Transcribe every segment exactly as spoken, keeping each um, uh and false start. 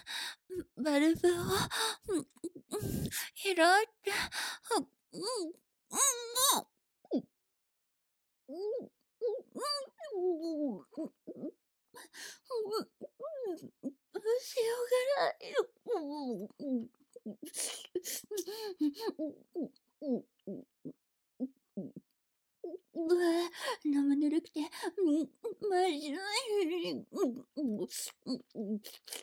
バルブを、うん、開いて、うん、うん、うん、うん、うん、うん、どうしようがないよ。うんうん。うわ、生ぬるくて、うん、まじない。うん、うん、うん、うん、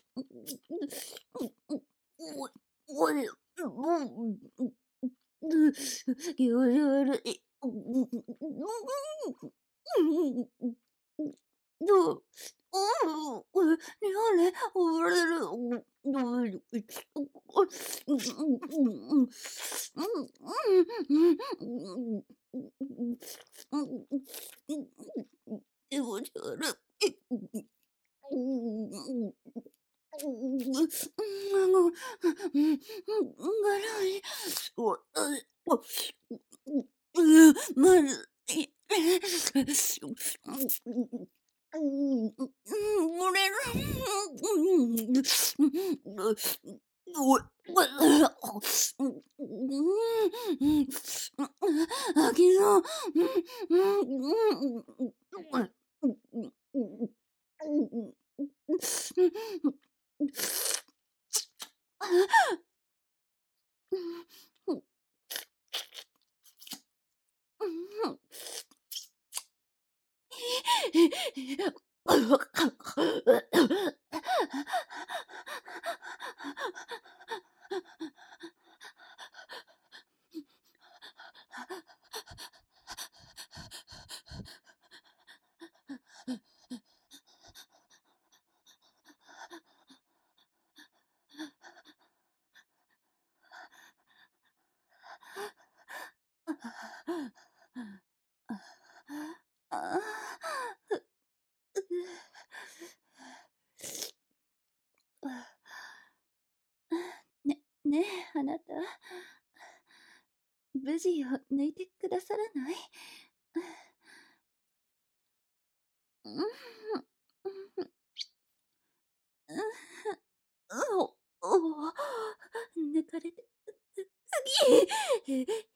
おい、おい、うん、うん、うん、気持ち悪い。うん、うん、うん、うん、うん、どう、うん、なんで溺れる、うん、どういう、うん、うん、うん、うん、うん、うん、うん、うん、うん、うん、気持ち悪い。うん、うん、うん、うん、うん、がらい、お、う、お、う、う、まずい。うん、うん、漏れる。うん、うん、おい、うん、うん、あきの、うん、うん、うん、うん、うん、うん、うん、うん、うん、うん、うん。あね、ねえ、あなた。ブジを抜いてくださらない？うん、うん、うん、おお、抜かれて、次！